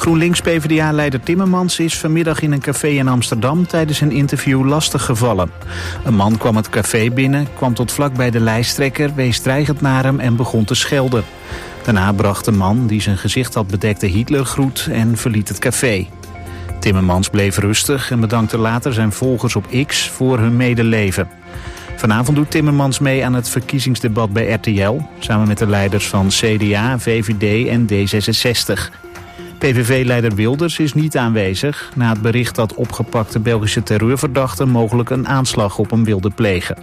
GroenLinks-PVDA-leider Timmermans is vanmiddag in een café in Amsterdam tijdens een interview lastig gevallen. Een man kwam het café binnen, kwam tot vlak bij de lijsttrekker, wees dreigend naar hem en begon te schelden. Daarna bracht de man, die zijn gezicht had bedekt, de Hitlergroet en verliet het café. Timmermans bleef rustig en bedankte later zijn volgers op X voor hun medeleven. Vanavond doet Timmermans mee aan het verkiezingsdebat bij RTL, samen met de leiders van CDA, VVD en D66. PVV-leider Wilders is niet aanwezig na het bericht dat opgepakte Belgische terreurverdachten mogelijk een aanslag op hem wilden plegen.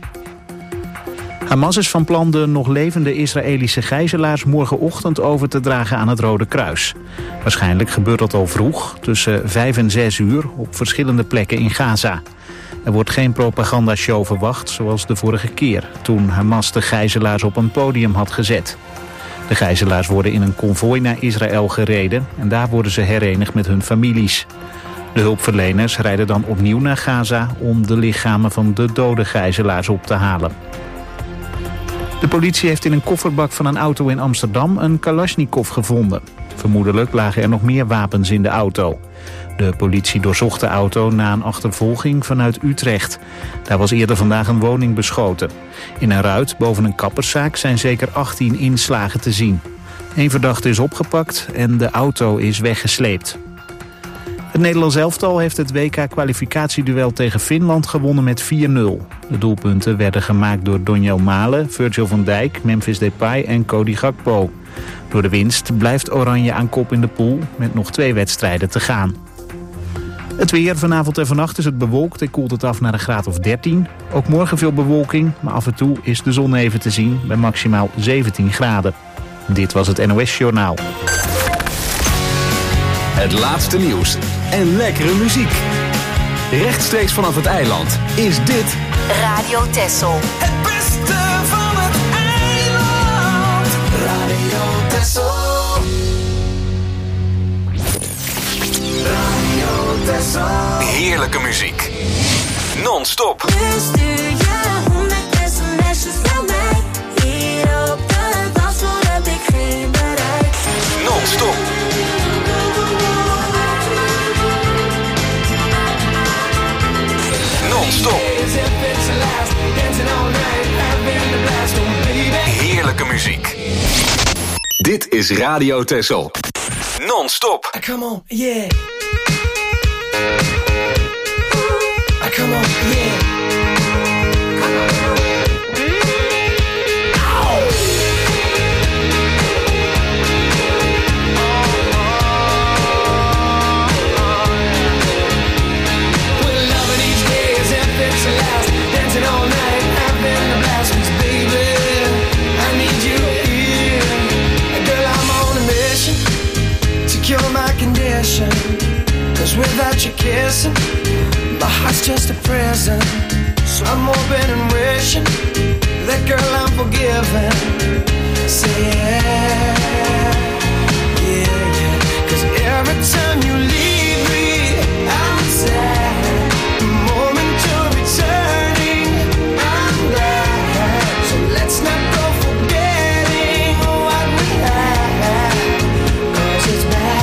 Hamas is van plan de nog levende Israëlische gijzelaars morgenochtend over te dragen aan het Rode Kruis. Waarschijnlijk gebeurt dat al vroeg, tussen 5 en 6 uur, op verschillende plekken in Gaza. Er wordt geen propagandashow verwacht, zoals de vorige keer, toen Hamas de gijzelaars op een podium had gezet. De gijzelaars worden in een konvooi naar Israël gereden en daar worden ze herenigd met hun families. De hulpverleners rijden dan opnieuw naar Gaza om de lichamen van de dode gijzelaars op te halen. De politie heeft in een kofferbak van een auto in Amsterdam een Kalashnikov gevonden. Vermoedelijk lagen er nog meer wapens in de auto. De politie doorzocht de auto na een achtervolging vanuit Utrecht. Daar was eerder vandaag een woning beschoten. In een ruit boven een kapperszaak zijn zeker 18 inslagen te zien. 1 verdachte is opgepakt en de auto is weggesleept. Het Nederlands elftal heeft het WK-kwalificatieduel tegen Finland gewonnen met 4-0. De doelpunten werden gemaakt door Donjel Malen, Virgil van Dijk, Memphis Depay en Cody Gakpo. Door de winst blijft Oranje aan kop in de pool met nog 2 wedstrijden te gaan. Het weer, vanavond en vannacht is het bewolkt en koelt het af naar een graad of 13. Ook morgen veel bewolking, maar af en toe is de zon even te zien bij maximaal 17 graden. Dit was het NOS Journaal. Het laatste nieuws en lekkere muziek. Rechtstreeks vanaf het eiland is dit Radio Texel. Het beste van het eiland. Radio Texel. Radio Texel. heerlijke muziek. Non-stop. Nu stuur je 100 sms'jes naar mij. Hier op de dansvloer heb ik geen bereik. Non-stop. Non-stop. Heerlijke muziek. Dit is Radio Texel. Non-stop. Come on, yeah. Come on, yeah. Cause without you kissing, my heart's just a prison. So I'm hoping and wishing that girl I'm forgiven. Say yeah, yeah, yeah. Cause every time you leave me, I'm sad. The moment you're returning, I'm glad. So let's not go forgetting what we had. Cause it's bad.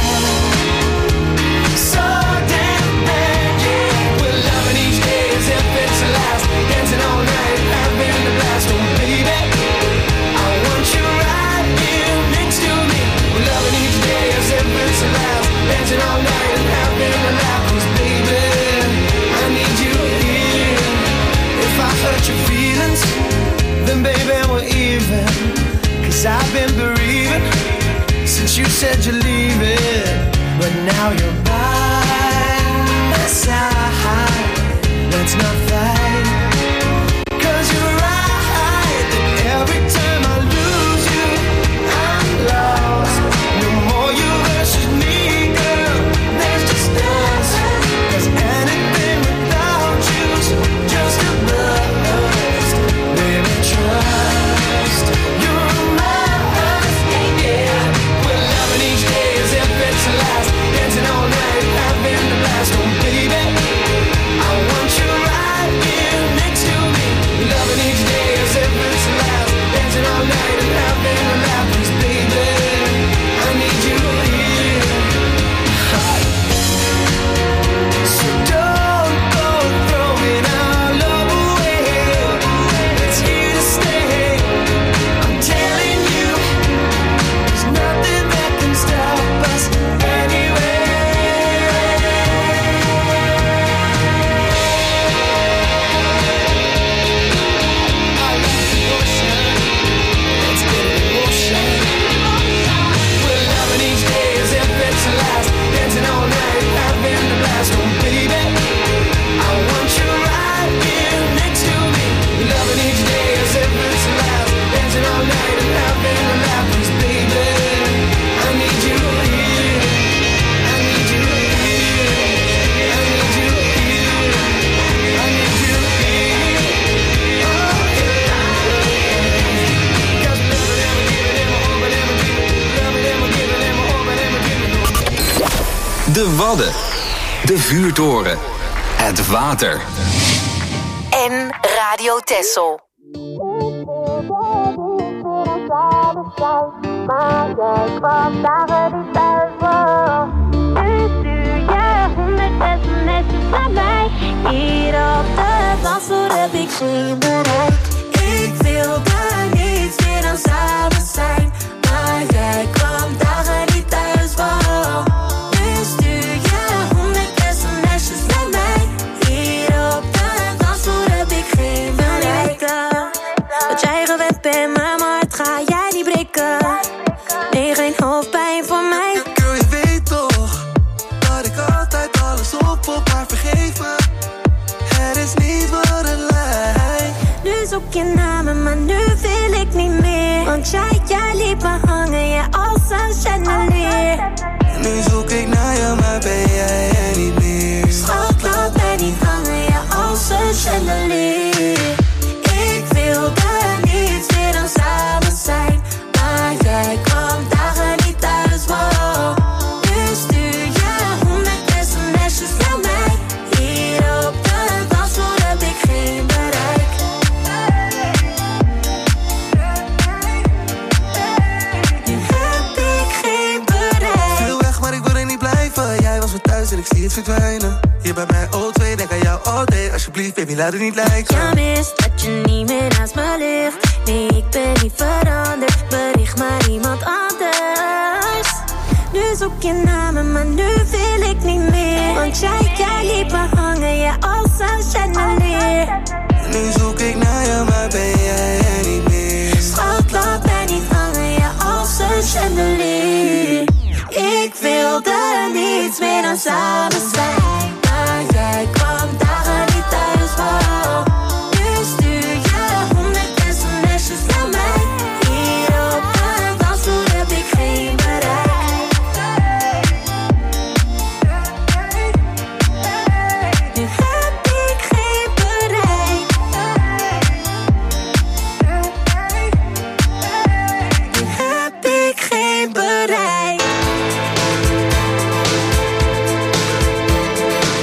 Dancing all De Wadden. De vuurtoren. Het water. En Radio Texel. Maar jij kwam dagen niet thuis voor. Nu stuur je 100 sms'jes naar mij. Hier op de dansvloer heb ik geen bereik. Ik wilde niets meer dan samen zijn. Maar jij kwam dagen niet thuis voor. Nu stuur je 100 sms'jes naar mij. Hier op de dansvloer heb ik geen bereik. Wat jij gewend bent, maar mijn hart ga jij niet breken. Nee, geen hoofdpijn voor mij. Girl, je weet toch dat ik altijd alles op maar vergeef me. Het is niet wat het lijkt. Nu zoek je naar me, maar nu wil ik niet meer. Want jij liet me hangen, ja, als een chandelier. Nu zoek ik naar je, maar ben jij er niet meer. Schat, laat mij niet hangen, ja, als een chandelier. Ik wilde niets meer dan samen zijn. Maar jij kwam dagen niet thuis, wow. Nu stuur je 100 sms'jes naar mij. Hier op de dansvloer heb ik geen bereik. Nu heb ik geen bereik. Veel weg, maar ik wil er niet blijven. Jij was weer thuis en ik zie het verdwijnen. Hier bij mij O2, denk aan jou all day. Alsjeblieft, baby, laat het niet lijken. Ja, mis dat je niet meer naast me ligt. Nee, ik ben niet veranderd. Bericht maar iemand anders. Nu zoek je naar me, maar nu wil ik niet meer. Want jij liet me hangen, ja, als een chandelier. Nu zoek ik naar je, maar ben jij er niet meer. Schat, laat mij niet hangen, ja, als een chandelier. Ik wilde niets meer dan samen zijn. Maar jij kwam dagen niet thuis, wow. Nu stuur je 100 sms'jes naar mij. Hier op de dansvloer heb ik geen bereik. Nu heb ik geen bereik. Nu heb ik geen bereik.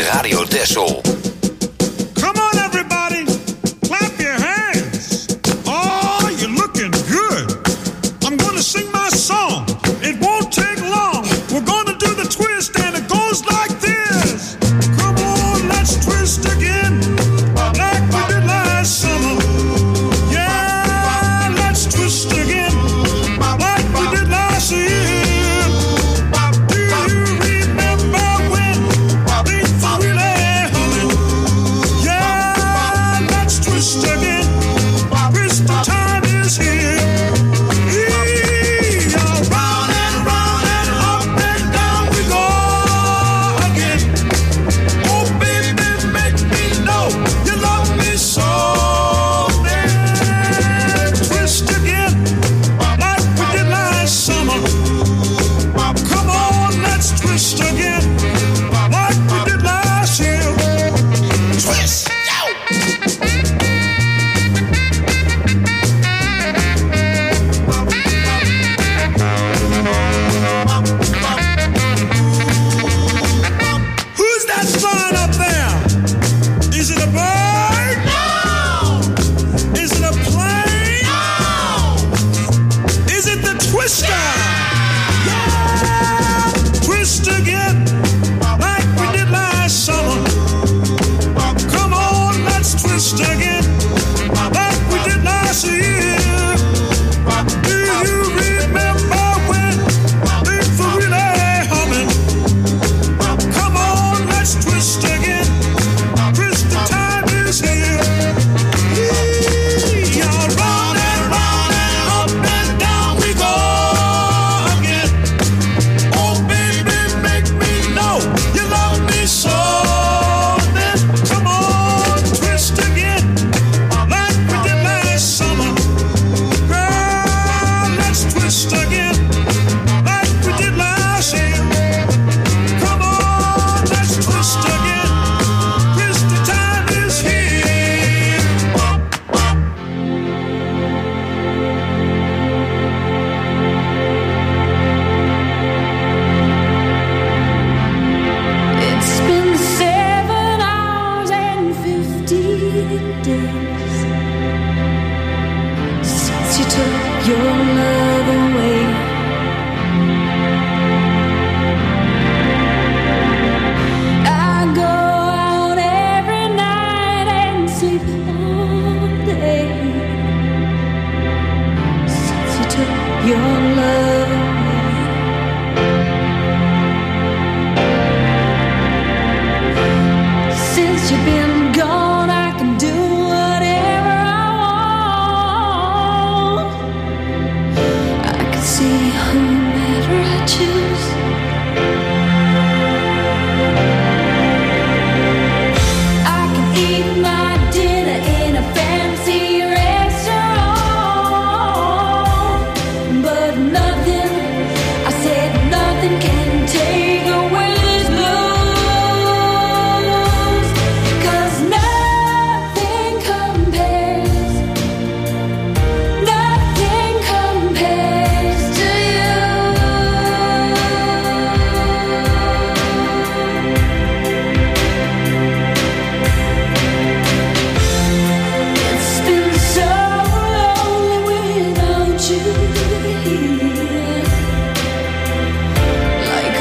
Radio Texel. Come on everybody, clap your hands. Oh, you're looking good. I'm gonna sing my song. It won't take long. We're gonna do the twist and it goes like this. Come on, let's twist again, like we did last summer. Yeah, let's twist again, like we did last year. Do you remember when things were really humming? Yeah, let's twist again. Twist, the time is here. Round and round and up and down we go again. Oh baby, make me know you love me so. Then twist again, like we did last summer. Come on, let's twist again, like we did last year. Twist, who's that flying up there? Is it a bird? No. Is it a plane? No. Is it the twister? Yeah. Twist again, like we did last summer. Come on, let's twist again, like we did last year. Do you remember when things were really humming? Come on, let's twist again. Twist, the time is here. Round and up and down we go again. Oh baby, make me know you love me so. Then come on, twist again, like we did last summer. Girl, let's twist again, like we did last year. Come on, let's twist again. Twist, the time is here. It's been 7 hours and 50 days since you took your love away. I go out every night and sleep all day since you took your love away. Since you've been gone, I can do whatever I want. I can see whomever I choose. I can eat my dinner in a fancy restaurant, but nothing, I said nothing can take away this blues. 'Cause nothing compares, nothing compares to you. It's been so lonely without you here, like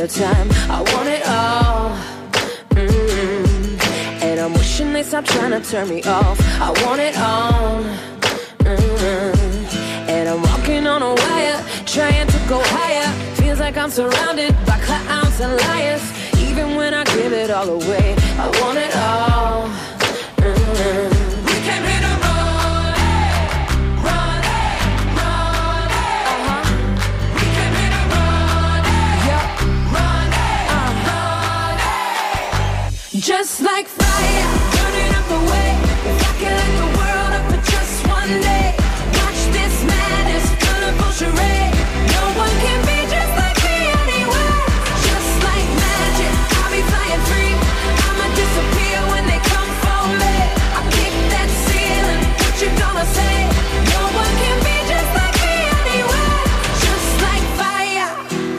a time. I want it all. And I'm wishing they stop trying to turn me off. I want it all. And I'm walking on a wire, trying to go higher. Feels like I'm surrounded by clowns and liars. Even when I give it all away, I want it all. We came here to run, run, run. We came here to run, run, run. Just like fire, burning up the way. If I could light the world up for just one day, watch this madness, colorful charade. No one can be just like me anywhere. Just like magic, I'll be flying free. I'ma disappear when they come for me. I kick that ceiling, what you gonna say? No one can be just like me anywhere. Just like fire.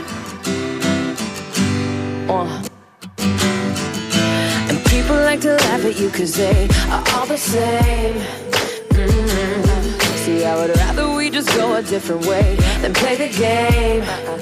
And people like to laugh at you 'cause they are all the same. See, I would rather we just go a different way than play the game.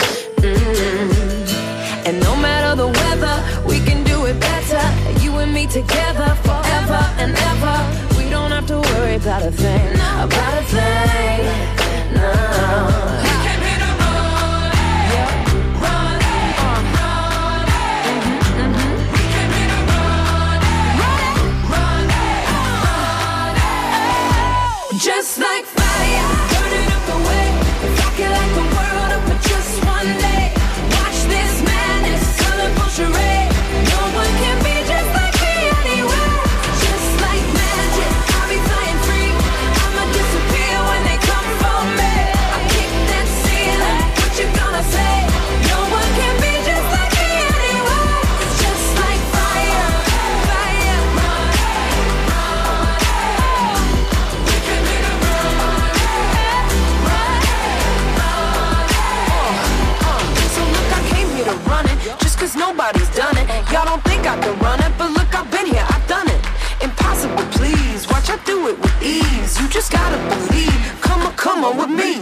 And no matter the weather, we can do it better. You and me together forever and ever. We don't have to worry about a thing, about a thing. No. We came here to run, run, run. We came here to run, run, run. Just like fire, burning up the way. If I could light the world up for just one day, watch this madness, colorful charade. No one can be just like me anywhere. Just like magic, I'll be flying free. I'ma disappear when they come for me. I kick that ceiling, what you gonna say? No one can be just like me anywhere. It's just like fire, fire, run, run. We came here to run, run, run. So look, I came here to run it, just 'cause nobody's done it. Y'all don't think I can run it, but look, I've been here, I've done it. Impossible, please, watch I do it with ease. You just gotta believe, come on with me.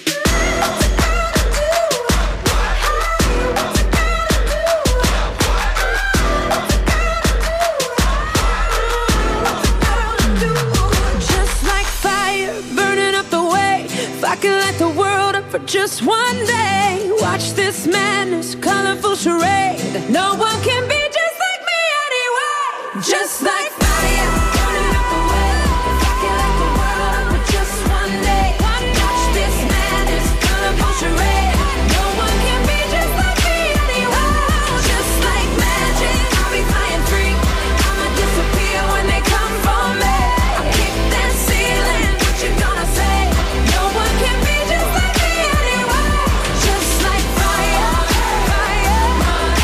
Just like fire, burning up the way. If I could light the world up for just one day, watch this madness, colorful charade. No one can be just like me anyway. Just like fire, burning up the way. If I could light the world up for just one day, watch this madness, colorful charade. No one can be just like me anyway. Just like magic, I'll be flying free. I'ma disappear when they come for me. I kick that ceiling, what you gonna say? No one can be just like me anyway. Just like fire, fire, run,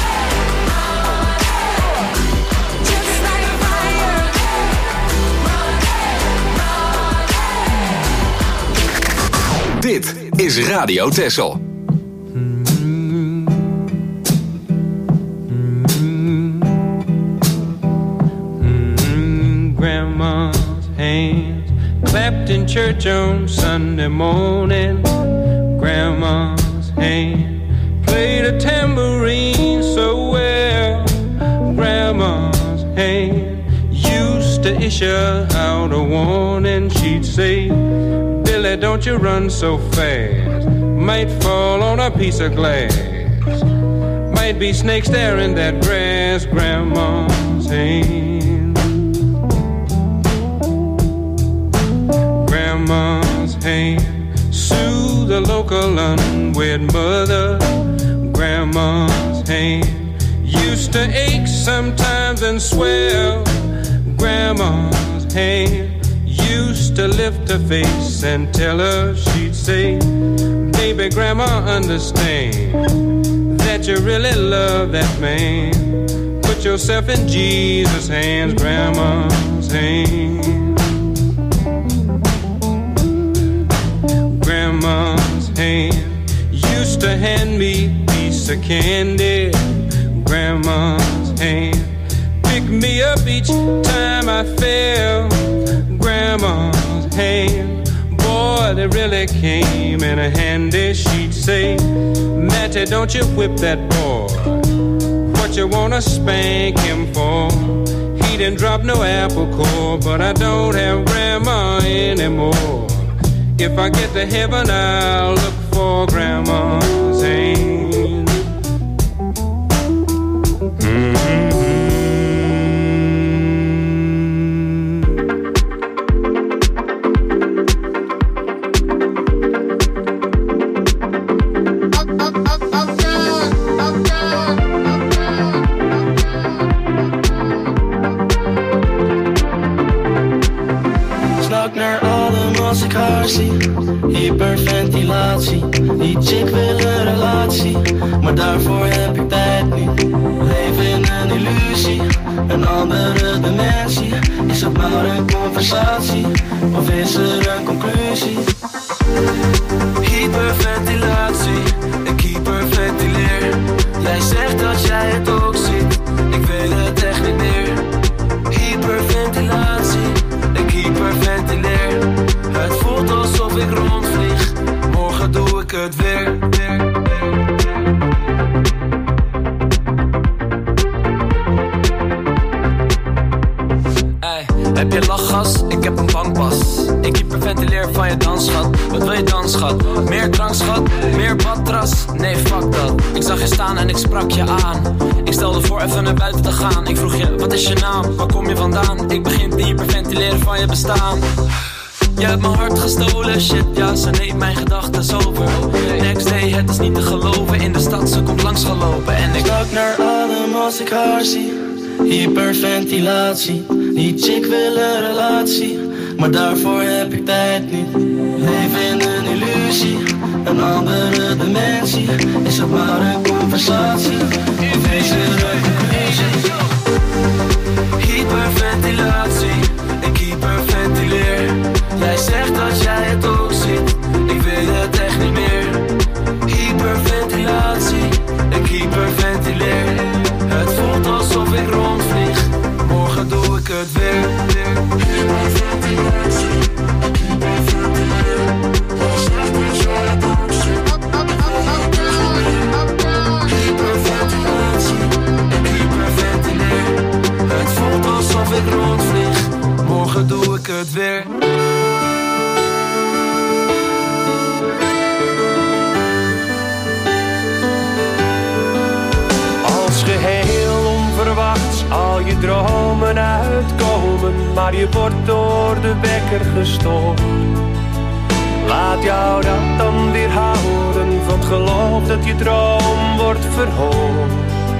run. Just like fire, run, run. Dit is Radio Texel. Grandma's hands clapped in church on Sunday morning. Grandma's hand played a tambourine so well. Grandma's hand used to issue out a warning. She'd say, Billy, don't you run so fast. Might fall on a piece of glass. Might be snakes there in that grass. Grandma's hand. Grandma's hand soothe the local unwed mother. Grandma's hand used to ache sometimes and swell. Grandma's hand used to lift her face and tell her, she'd say, baby, Grandma, understand that you really love that man. Put yourself in Jesus' hands. Grandma's hand. Grandma's hand used to hand me a piece of candy. Grandma's hand picked me up each time I fell. Grandma's hand, boy, they really came in a handy. She'd say, Matty, don't you whip that boy. you wanna spank him for? He didn't drop no apple core, but I don't have grandma anymore. If I get to heaven, I'll look for grandma's hand. Als ik haar zie, hyperventilatie. Die chick wil een relatie, maar daarvoor heb ik tijd niet. Leef in een illusie, een andere dimensie. Is het maar een conversatie, of is er een conclusie? Hyperventilatie, ik hyperventileer. Jij zegt dat jij het ook ziet, ik weet het echt niet meer. Hyperventilatie, ik hyperventileer. Het voelt alsof ik rondvlieg, morgen doe ik het weer. Hey, heb je lachgas? Ik heb een bankpas. Ik hyperventileer van je dansschat. Wat wil je dan, schat? Meer drank, schat? Meer badras? Nee, fuck dat. Ik zag je staan en ik sprak je aan. Ik stelde voor even naar buiten te gaan. Ik vroeg je, wat is je naam? Waar kom je vandaan? Ik begin te hyperventileren van je bestaan. Je hebt mijn hart gestolen, shit ja, ze neemt mijn gedachten over. Next day, het is niet te geloven, in de stad ze komt langs gelopen. En ik stak naar adem als ik haar zie, hyperventilatie. Die chick wil een relatie, maar daarvoor heb ik tijd niet. Leef in een illusie, een andere dimensie. Is het maar een conversatie, of is er een conclusie? Hyperventilatie, ik hyperventileer. Jij zegt dat jij het ook ziet, ik weet het echt niet meer. Hyperventilatie, ik hyperventileer. Het voelt alsof ik rondvlieg, morgen doe ik het weer. Hyperventilatie, ik hyperventileer. Jij zegt dat jij het ook ziet, hyperventilatie, ik hyperventileer. Het voelt alsof ik rondvlieg, morgen doe ik het weer. Geheel onverwachts al je dromen uitkomen, maar je wordt door de wekker gestoord. Laat jou dat dan weerhouden van het geloof dat je droom wordt verhoord.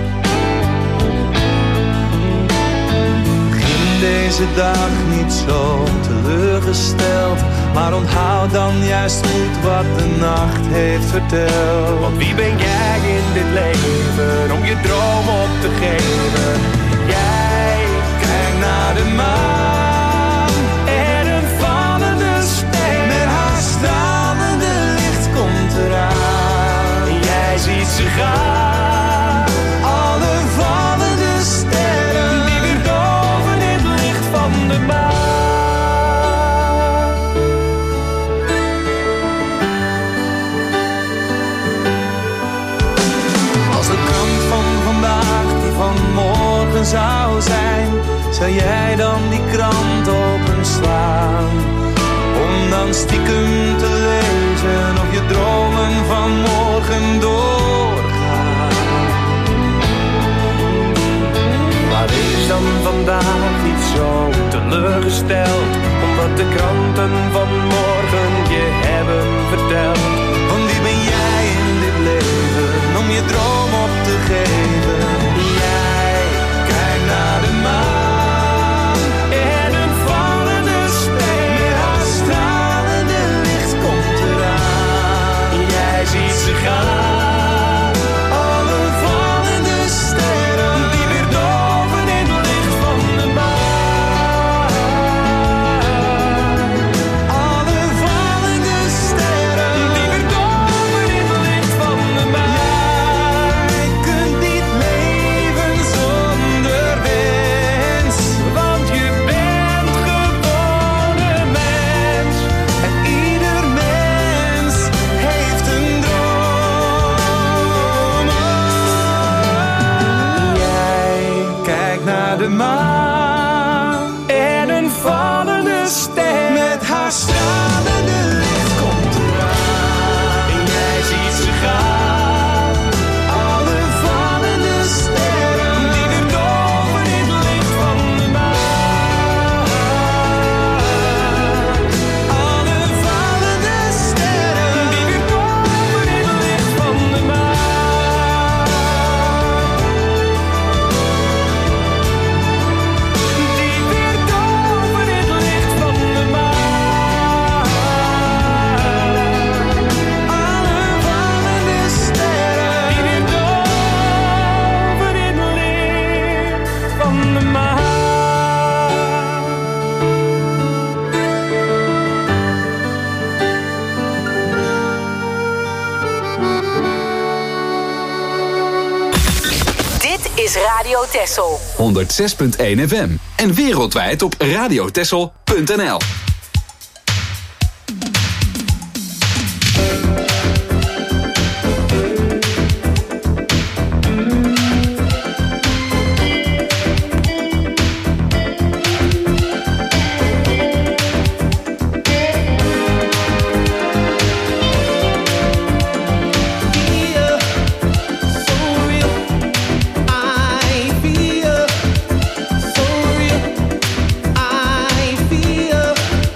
Begin deze dag niet zo teleurgesteld, maar onthoud dan juist goed wat de nacht heeft verteld. Want wie ben jij in dit leven om je droom op te geven? Jij kijkt naar de maan en een vallende ster. Met haar stralende licht komt eraan. En jij ziet ze gaan, alle vallende sterren die weer doven in het licht van de maan. Morgen zou zijn, zou jij dan die krant openslaan? Om dan stiekem te lezen of je dromen van morgen doorgaan. Maar is dan vandaag niet zo teleurgesteld, omdat de kranten van morgen je hebben verteld? Want wie ben jij in dit leven om je droom op te geven? Naar de maan en een vallende ster. Met haar stralende licht komt eraan. Jij ziet ze gaan, alle vallende sterren die weer doven in het licht van de maan. Alle de maan en een vallende ster. Met haar stralende licht komt eraan en jij ziet ze gaan. Alle vallende sterren die weer doven in het licht van de maan. Alle vallende sterren die weer doven in het licht van de maan. Is Radio Texel 106.1 FM en wereldwijd op radiotexel.nl. I feel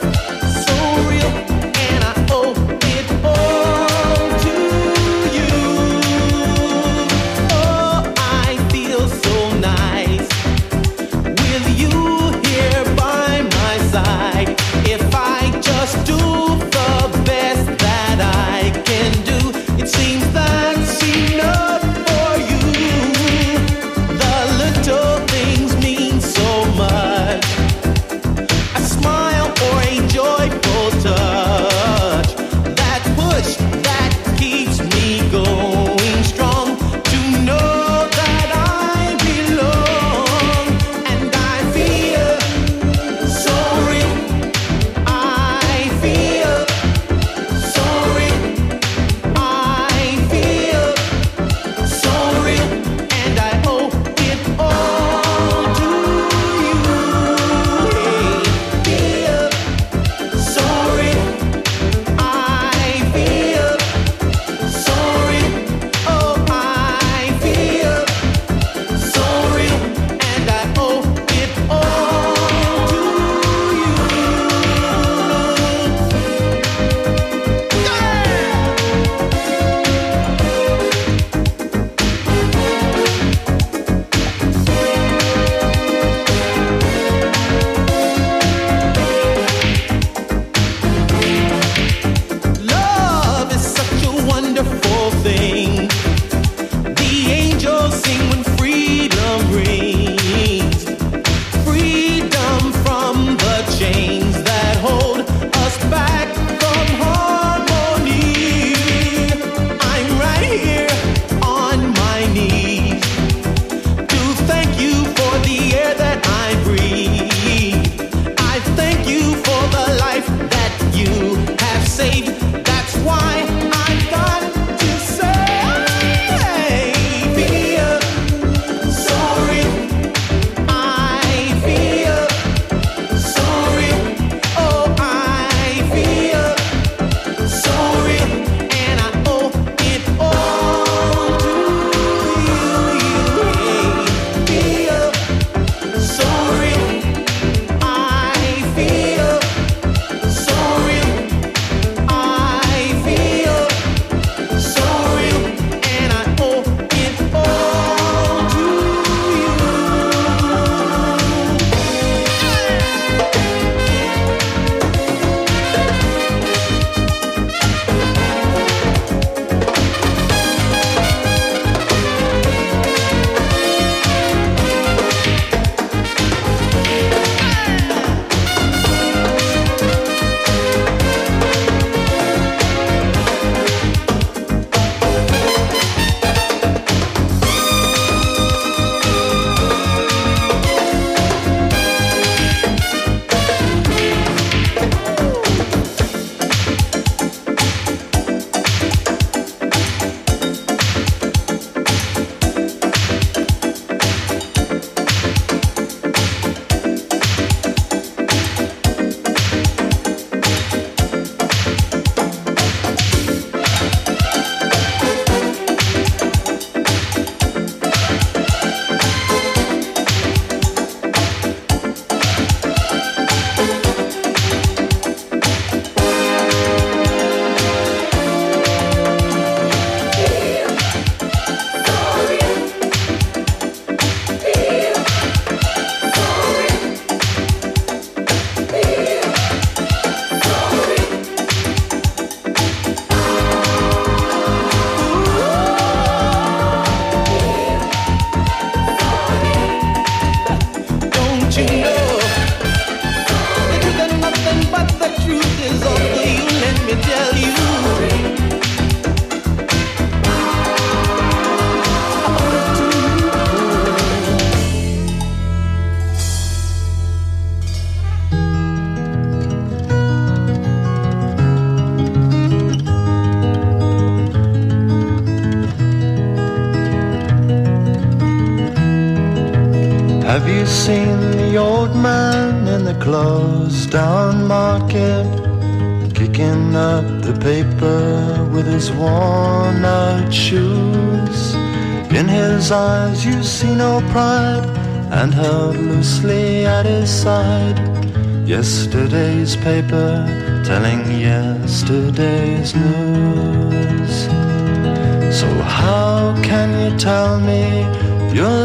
Have you seen the old man in the closed down market, kicking up the paper with his worn out shoes? In his eyes you see no pride, and held loosely at his side, yesterday's paper telling yesterday's news. So how can you tell me you're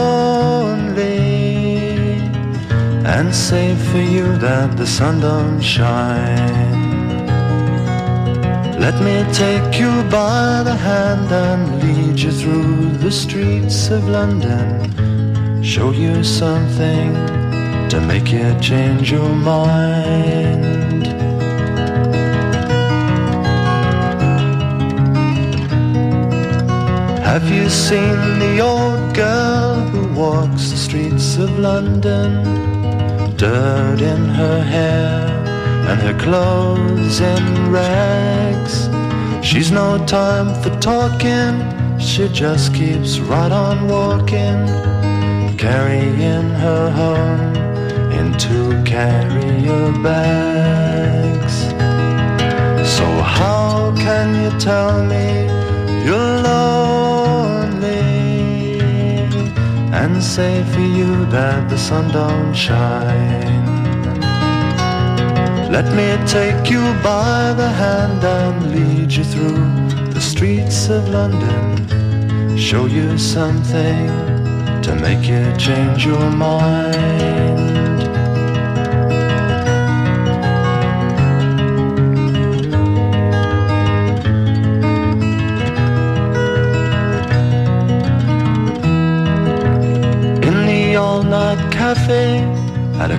lonely and say for you that the sun don't shine? Let me take you by the hand and lead you through the streets of London, show you something to make you change your mind. Have you seen the old girl who walks the streets of London, dirt in her hair and her clothes in rags? She's no time for talking, she just keeps right on walking, carrying her home in 2 carrier bags. So how can you tell me you're lonely and say for you that the sun don't shine? Let me take you by the hand and lead you through the streets of London, show you something to make you change your mind. In the all-night cafe at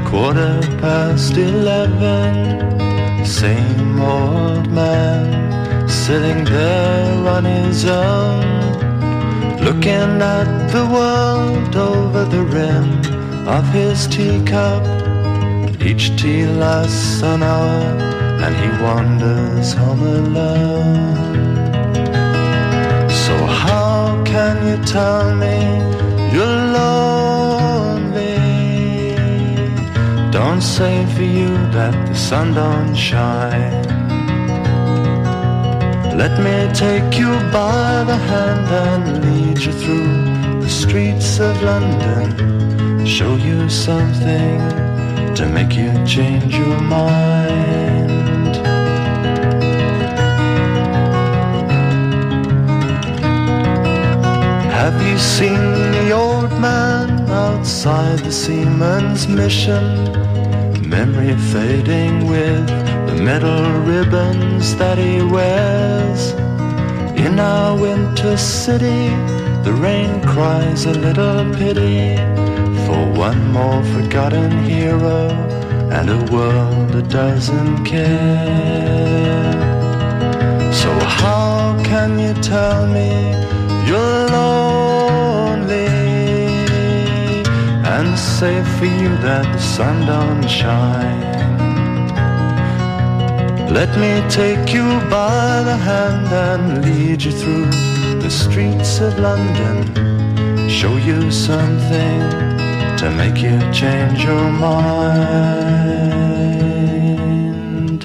11:15, same old man sitting there on his own, looking at the world over the rim of his teacup. Each tea lasts an hour and he wanders home alone. So how can you tell me you're lonely? Don't say for you that the sun don't shine. Let me take you by the hand and lead you through the streets of London, show you something to make you change your mind. Have you seen the old man outside the Seaman's Mission, memory fading with the metal ribbons that he wears? In our winter city, the rain cries a little pity for one more forgotten hero and a world that doesn't care. So how can you tell me you're lonely and say for you that the sun don't shine? Let me take you by the hand and lead you through the streets of London, show you something to make you change your mind.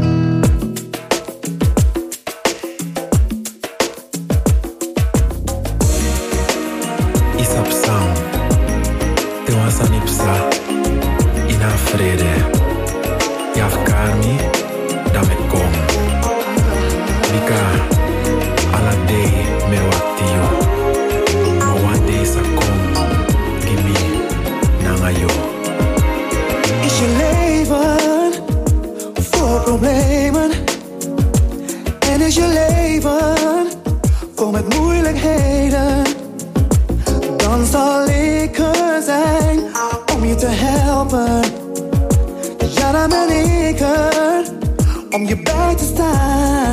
Isap sound, te was an ipsa, in a frede, Yafkarmi, da me kom. Vika, alla day me waktio, ma one day sa kom, gimi, nangayo. Is je leven vol problemen? En is je leven vol met moeilijkheden? Dan zal ik er zijn om je te helpen. Ja, dan ben ik er om je bij te staan.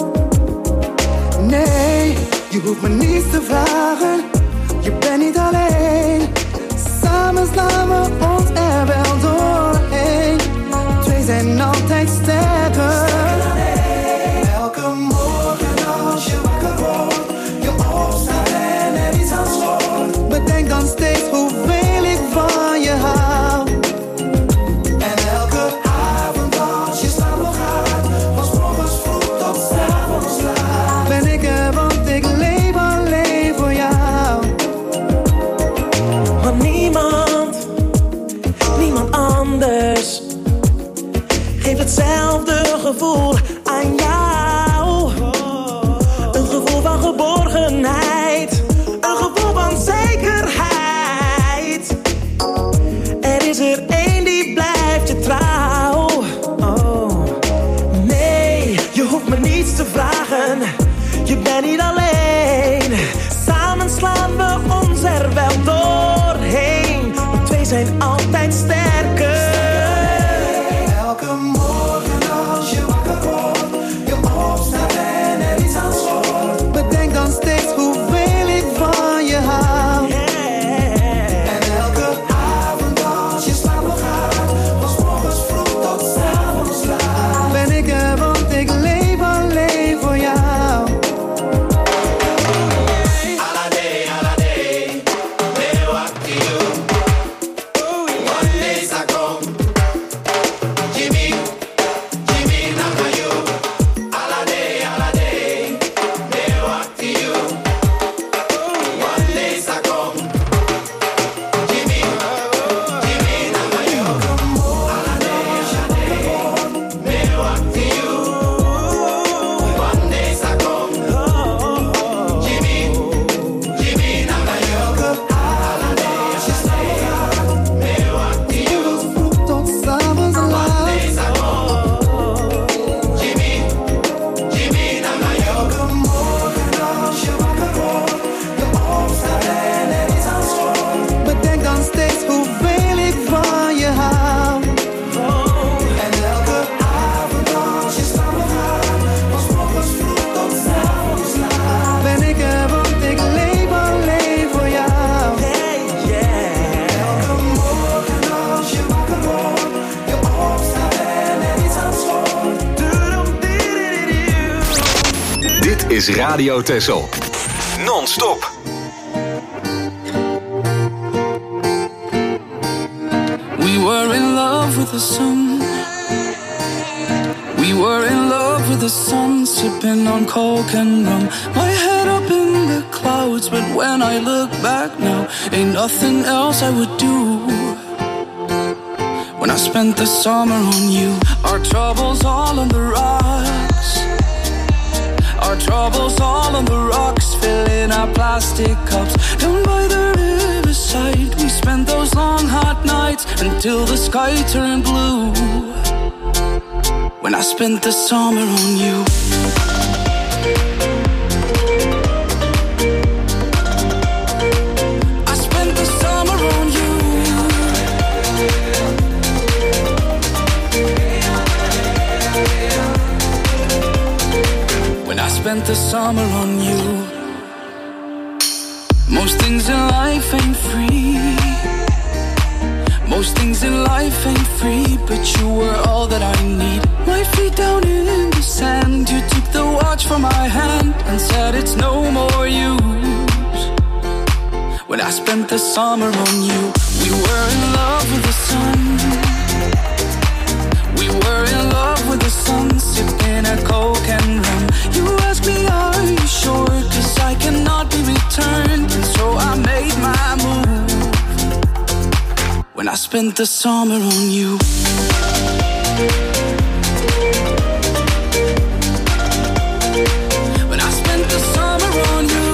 Nee, je hoeft me niets te vragen. Je bent niet alleen. Samen slaan we ons er wel doorheen. Twee zijn altijd sterker. Elke morgen als je wakker wordt, je opstaat en er iets aan schort. Bedenk dan steeds hoeveel ik van je hou. En elke avond als je slaapt nog gaat, van 's morgens vroeg tot 's avonds laat, ben ik er, want ik leef alleen voor jou. Maar niemand anders geeft hetzelfde gevoel aan jou. Een gevoel van geborgenheid, een gevoel van zekerheid. Er is er één die blijft je trouw. Oh, nee, je hoeft me niets te vragen. Je bent niet alleen. Samen slaan we ons er wel doorheen. We twee zijn altijd sterker. Elke morgen als je wakker wordt, je opstaat en er iets aan schort, bedenk dan steeds hoeveel ik van je hou. En elke avond als je slaapt nog gaat, van 's morgens vroeg tot 's avonds laat, ben ik er, want ik leef alleen voor jou. Is Radio Texel. Non-stop. We were in love with the sun. We were in love with the sun, sipping on coke and rum. My head up in the clouds, but when I look back now, ain't nothing else I would do. When I spent the summer on you, our troubles all on the rocks. Our troubles all on the rocks, filling our plastic cups. Down by the riverside, we spent those long hot nights until the sky turned blue. When I spent the summer on you. I spent the summer on you. When I spent the summer on you. Most things in life ain't free. Most things in life ain't free, but you were all that I need. My feet down in the sand, you took the watch from my hand and said it's no more use. When I spent the summer on you, we were in love with the sun. We were in love with the sun, sipping a coke and rum. You asked me, are you sure? 'Cause I cannot be returned, and so I made my move. When I spent the summer on you. When I spent the summer on you.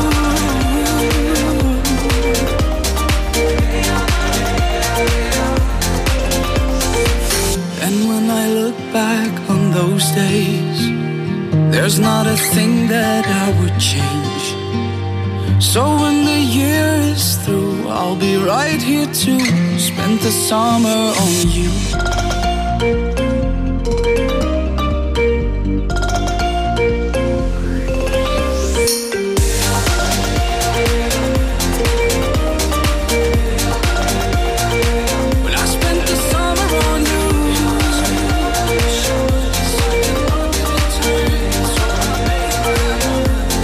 And when I look back on those days, there's not a thing that I would change. So when the year is through, I'll be right here to spend the summer on you. When I spent the summer on you.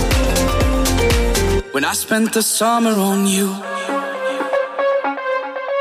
When I spent the summer on you.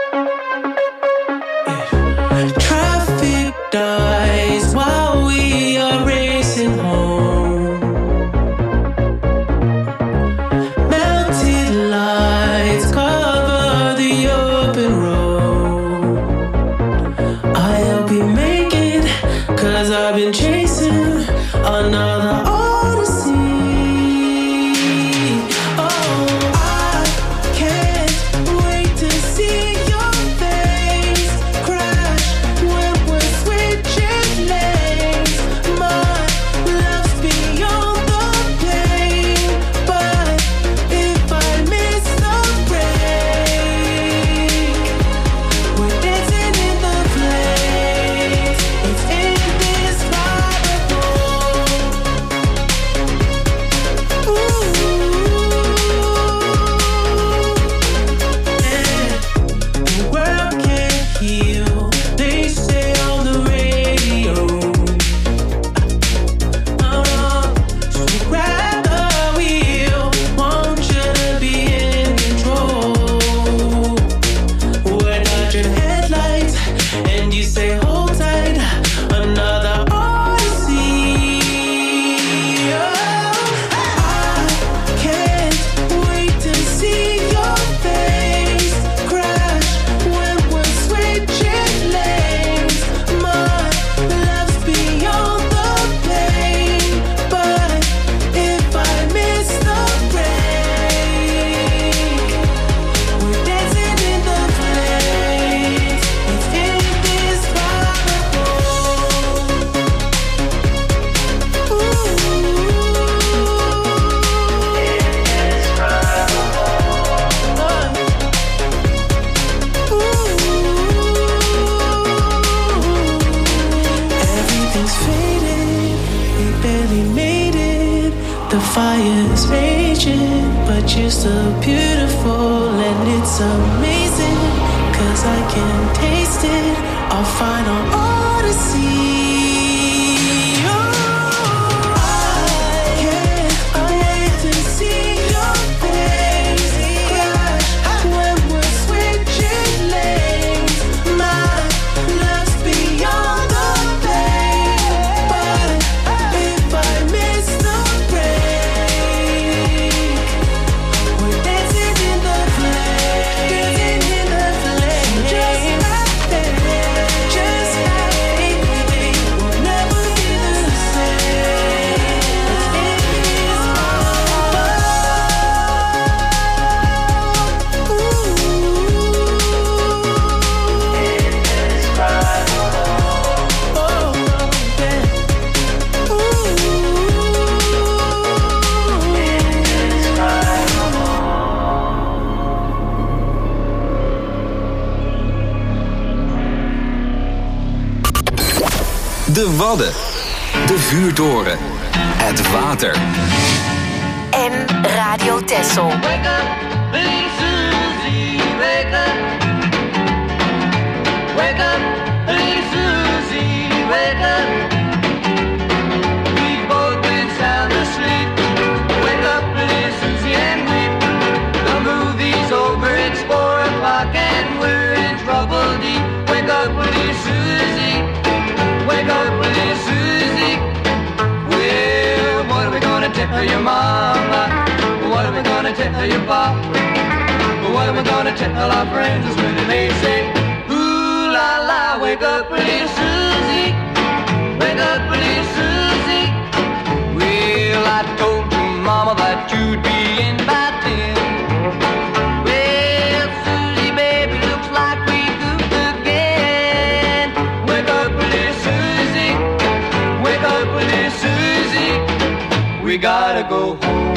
fire's raging, but you're still beautiful, and it's amazing, 'cause I can taste it, our final odyssey. De Wadden, de vuurtoren, het water. En Radio Texel. Wake up, little Susie, wake up. Wake up, little Susie, wake up. We've both been sound asleep. Wake up, little Susie, and weep. The movie's over, it's 4 o'clock and we're in trouble deep. Wake up, little Susie. Wake up, little Susie. Well, what are we gonna tell your mama? What are we gonna tell your papa? What are we gonna tell our friends when they say, ooh la la, wake up, little Susie. Wake up, little Susie. Well, I told your mama that you'd be in by 10. Well, Susie, baby, looks like we goofed again. Wake up, little Susie. Wake up, little Susie. We gotta go home.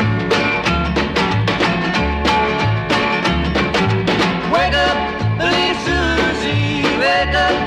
Wake up, little Susie, wake up.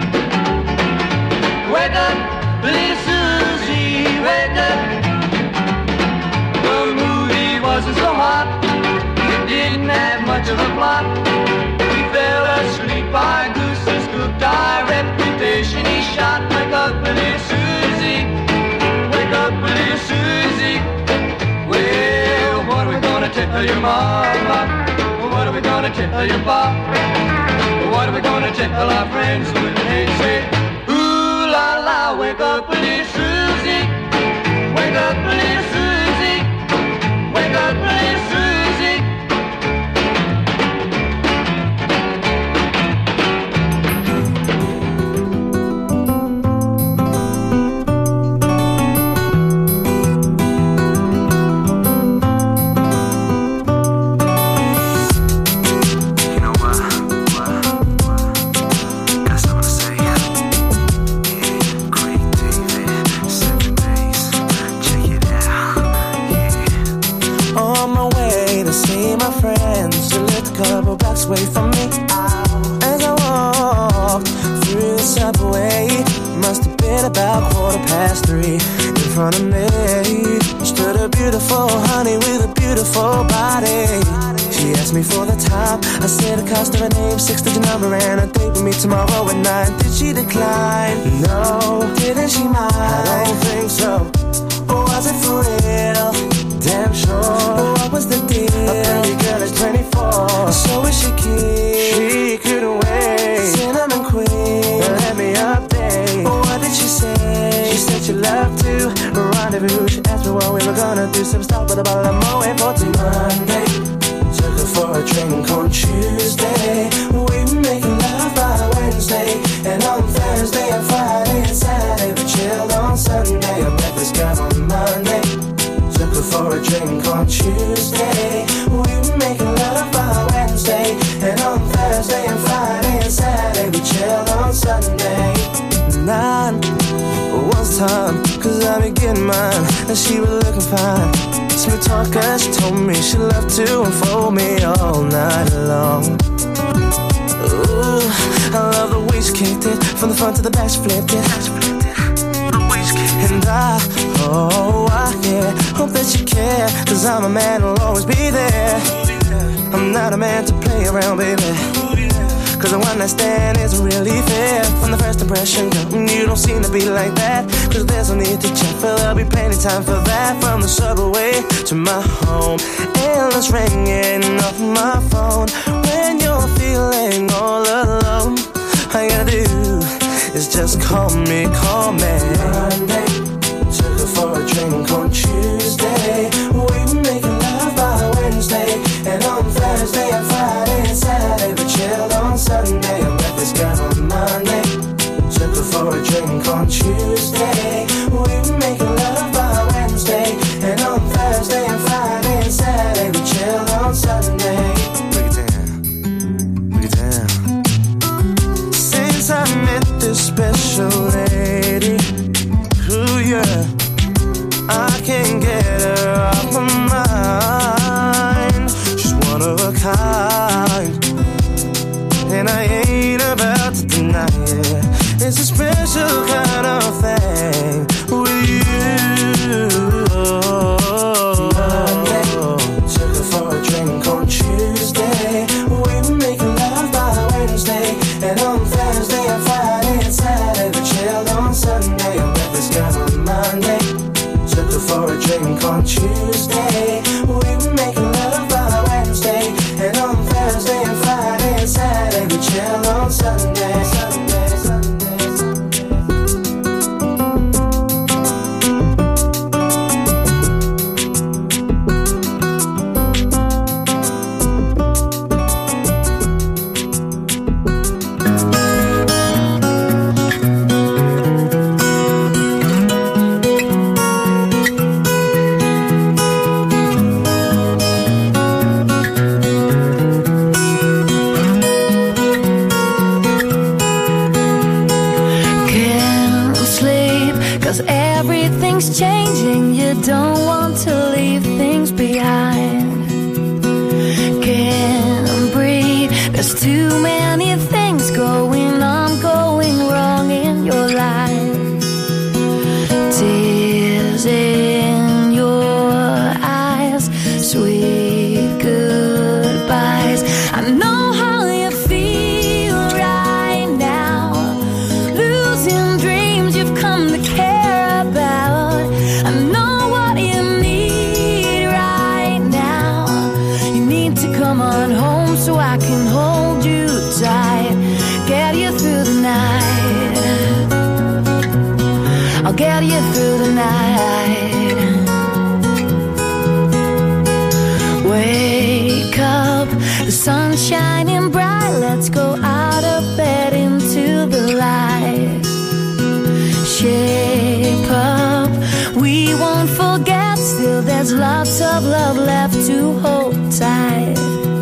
Wake up, little Susie, wake up. The movie wasn't so hot, it didn't have much of a plot. We fell asleep, our gooses cooked, our reputation he shot. Wake up, little Susie, wake up, little Susie. Well, what are we gonna tell your mama? What are we gonna tell your papa? What are we gonna tell our friends when they say, ooh la la, wake up, little Susie. Wake up, little Susie. Wake up, little Susie. Away from me as I walked through the subway. Must have been about 3:15. In front of me stood a beautiful honey with a beautiful body. She asked me for the time. I said the cost of her name, 6-digit number, and a date with me tomorrow at 9. Did she decline? No. Didn't she mind? I don't think so. Or was it for real? Damn sure. What was the deal? A pretty girl is 24. So is she cute? She couldn't wait. Cinnamon queen, let me update. What did she say? She said she loved to rendezvous. She asked me what we were gonna do. Some stuff with a bottle of Moet for Monday. Took her for a drink on Tuesday. We were making love by Wednesday. And on Thursday and Friday and Saturday we chilled on Sunday. I met this girl on Monday. Took her for a drink on Tuesday. We were making love by Wednesday. And on Thursday and Friday and Saturday we chilled on Sunday. 9 was time, 'cause I be getting mine. And she was looking fine. Smooth talker, she told me she loved to unfold me all night long. Ooh, I love the way she kicked it. From the front to the back she flipped it. And And yeah, hope that you care, 'cause I'm a man who'll always be there. I'm not a man to play around, baby, 'cause a one night stand isn't really fair. From the first impression, girl, you don't seem to be like that. 'Cause there's no need to check, but there'll be plenty time for that. From the subway to my home, endless ringing off my phone. When you're feeling all alone, all you gotta do is just call me. Monday, took her for a drink on Tuesday. We were making love by Wednesday, and on Thursday and Friday and Saturday we chilled on Sunday. I met this girl on Monday, took her for a drink on Tuesday. We were making love by Wednesday, and on Thursday and Friday and Saturday we chilled on Sunday. Break it down, break it down. Since I met this special lady, ooh yeah, I can't get her off my mind. She's one of a kind, and I ain't about to deny it. It's a special kind of thing with you. Monday, took her for a drink on Tuesday. We were making love by Wednesday, and on Thursday and Friday and Saturday we chilled on Sunday. I met this girl on Monday, took her for a drink on Tuesday. We were making love by Wednesday, and on Thursday and Friday and Saturday we chilled on Sunday. Lots of love left to hold tight.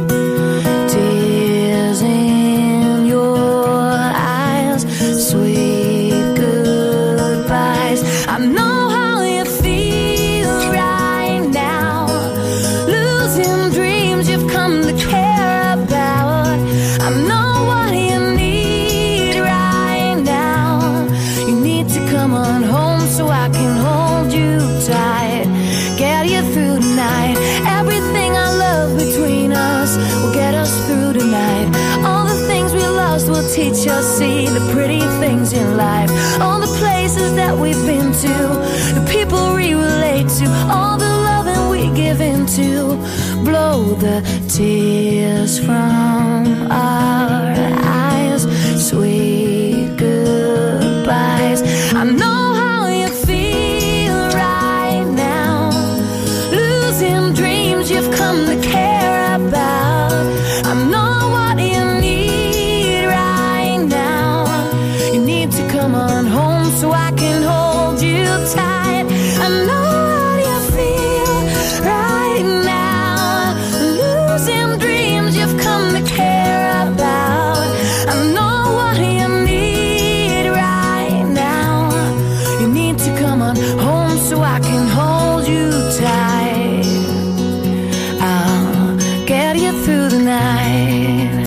Tears in your eyes, sweet goodbyes. I know how you feel right now, losing dreams you've come to care about. I know what you need right now. You need to come on home so I can hold you tight. Get you through tonight. Everything I love between us will get us through tonight. All the things we lost will teach us, see the pretty things in life. All the places that we've been to, the people we relate to, all the loving we give into. Blow the tears from